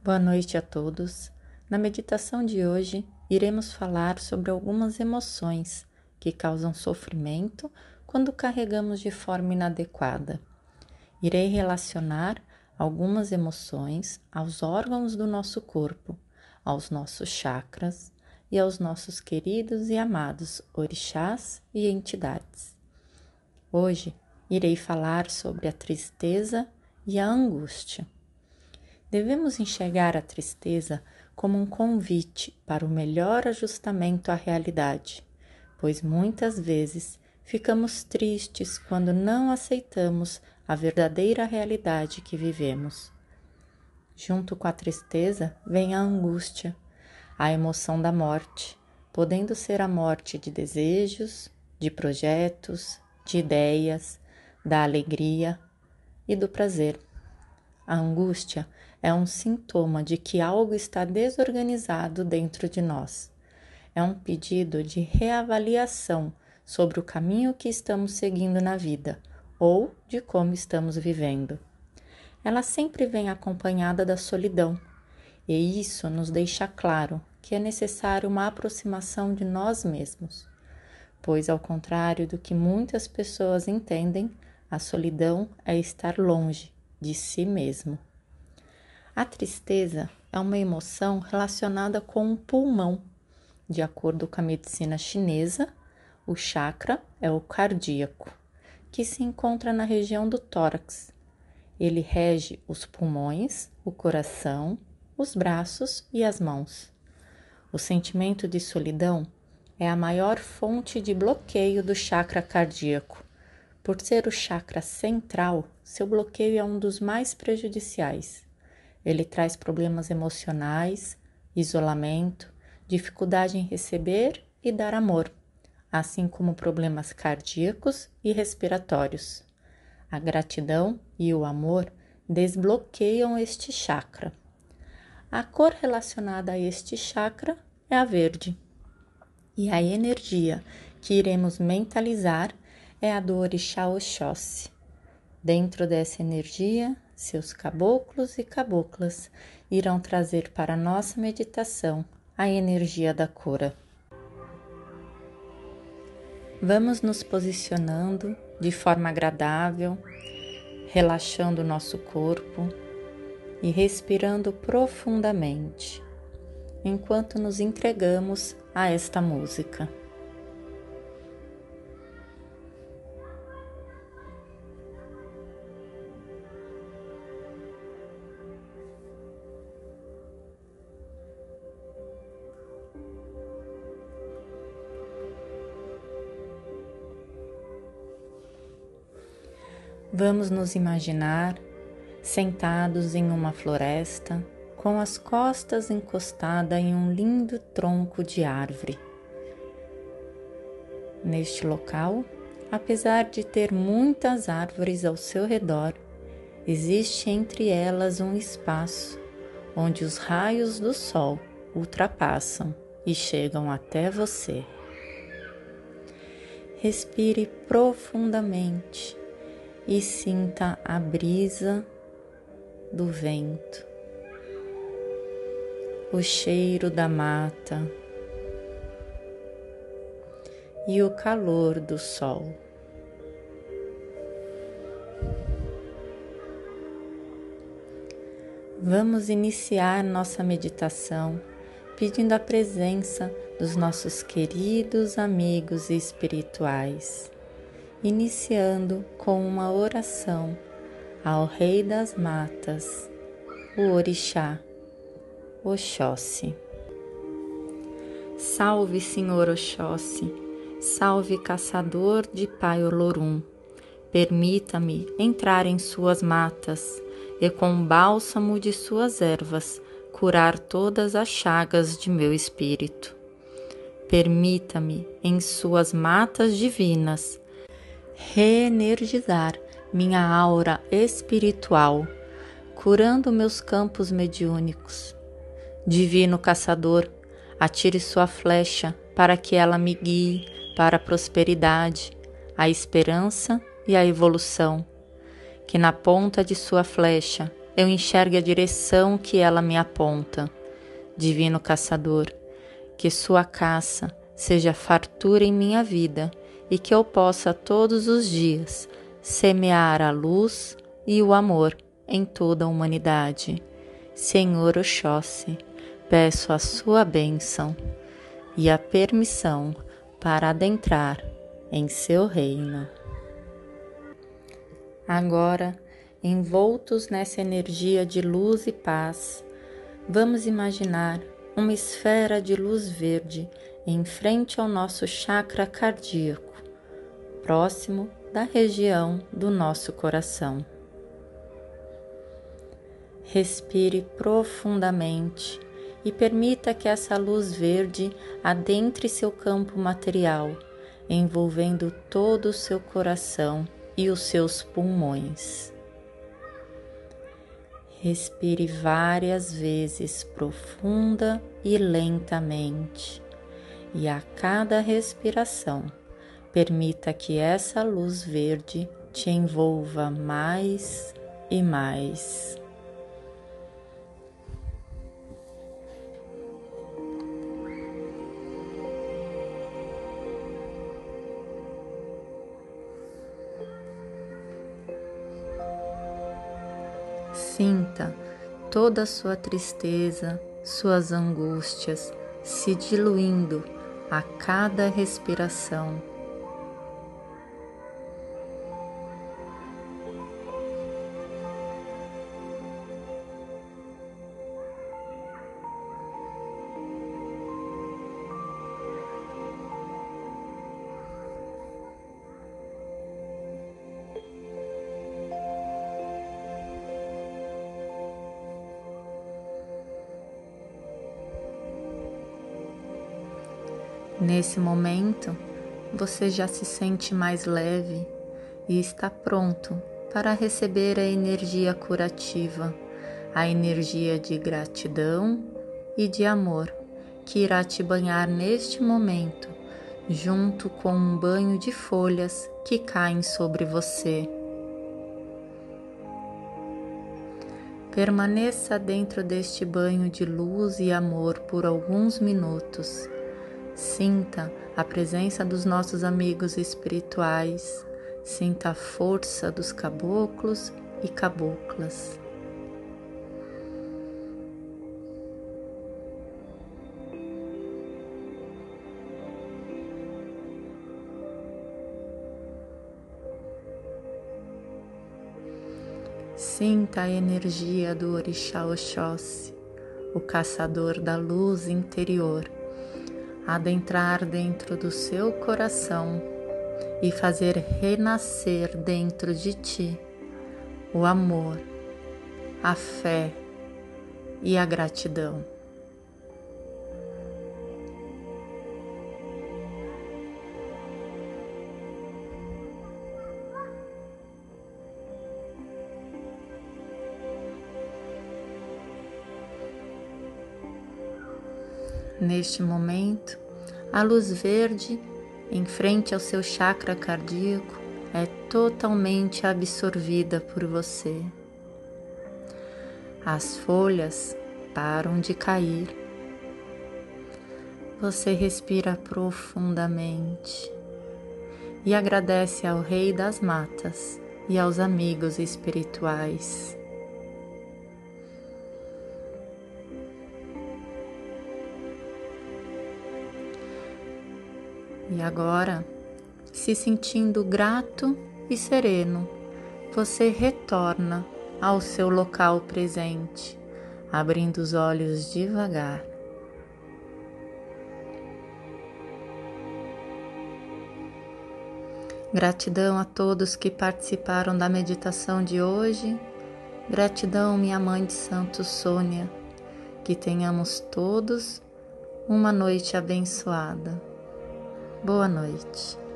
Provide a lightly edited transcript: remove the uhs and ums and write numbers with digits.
Boa noite a todos. Na meditação de hoje, iremos falar sobre algumas emoções que causam sofrimento quando carregamos de forma inadequada. Irei relacionar algumas emoções aos órgãos do nosso corpo, aos nossos chakras e aos nossos queridos e amados orixás e entidades. Hoje, irei falar sobre a tristeza e a angústia. Devemos enxergar a tristeza como um convite para o melhor ajustamento à realidade, pois muitas vezes ficamos tristes quando não aceitamos a verdadeira realidade que vivemos. Junto com a tristeza vem a angústia, a emoção da morte, podendo ser a morte de desejos, de projetos, de ideias, da alegria e do prazer. A angústia é um sintoma de que algo está desorganizado dentro de nós. É um pedido de reavaliação sobre o caminho que estamos seguindo na vida ou de como estamos vivendo. Ela sempre vem acompanhada da solidão, e isso nos deixa claro que é necessário uma aproximação de nós mesmos, pois, ao contrário do que muitas pessoas entendem, a solidão é estar longe de si mesmo. A tristeza é uma emoção relacionada com o pulmão. De acordo com a medicina chinesa, o chakra é o cardíaco, que se encontra na região do tórax. Ele rege os pulmões, o coração, os braços e as mãos. O sentimento de solidão é a maior fonte de bloqueio do chakra cardíaco. Por ser o chakra central, seu bloqueio é um dos mais prejudiciais. Ele traz problemas emocionais, isolamento, dificuldade em receber e dar amor, assim como problemas cardíacos e respiratórios. A gratidão e o amor desbloqueiam este chakra. A cor relacionada a este chakra é a verde. E a energia que iremos mentalizar é a do orixá Oxóssi. Dentro dessa energia, seus caboclos e caboclas irão trazer para a nossa meditação a energia da cura. Vamos nos posicionando de forma agradável, relaxando o nosso corpo e respirando profundamente, enquanto nos entregamos a esta música. Vamos nos imaginar sentados em uma floresta, com as costas encostadas em um lindo tronco de árvore. Neste local, apesar de ter muitas árvores ao seu redor, existe entre elas um espaço onde os raios do sol ultrapassam e chegam até você. Respire profundamente e sinta a brisa do vento, o cheiro da mata e o calor do sol. Vamos iniciar nossa meditação pedindo a presença dos nossos queridos amigos espirituais, iniciando com uma oração ao Rei das Matas, o Orixá Oxóssi. Salve, Senhor Oxóssi, salve, caçador de Pai Olorum. Permita-me entrar em suas matas e com o bálsamo de suas ervas curar todas as chagas de meu espírito. Permita-me, em suas matas divinas, reenergizar minha aura espiritual, curando meus campos mediúnicos. Divino caçador, atire sua flecha para que ela me guie para a prosperidade, a esperança e a evolução. Que na ponta de sua flecha eu enxergue a direção que ela me aponta. Divino Caçador, que sua caça seja fartura em minha vida e que eu possa todos os dias semear a luz e o amor em toda a humanidade. Senhor Oxóssi, peço a sua bênção e a permissão para adentrar em seu reino. Agora, envoltos nessa energia de luz e paz, vamos imaginar uma esfera de luz verde em frente ao nosso chakra cardíaco, próximo da região do nosso coração. Respire profundamente e permita que essa luz verde adentre seu campo material, envolvendo todo o seu coração e os seus pulmões. Respire várias vezes profunda e lentamente, e a cada respiração, permita que essa luz verde te envolva mais e mais. Sinta toda a sua tristeza, suas angústias se diluindo a cada respiração. Nesse momento, você já se sente mais leve e está pronto para receber a energia curativa, a energia de gratidão e de amor que irá te banhar neste momento, junto com um banho de folhas que caem sobre você. Permaneça dentro deste banho de luz e amor por alguns minutos. Sinta a presença dos nossos amigos espirituais, sinta a força dos caboclos e caboclas. Sinta a energia do Orixá Oxóssi, o caçador da luz interior, adentrar dentro do seu coração e fazer renascer dentro de ti o amor, a fé e a gratidão. Neste momento, a luz verde em frente ao seu chakra cardíaco é totalmente absorvida por você. As folhas param de cair. Você respira profundamente e agradece ao Rei das Matas e aos amigos espirituais. E agora, se sentindo grato e sereno, você retorna ao seu local presente, abrindo os olhos devagar. Gratidão a todos que participaram da meditação de hoje. Gratidão, minha Mãe de Santo Sônia. Que tenhamos todos uma noite abençoada. Boa noite.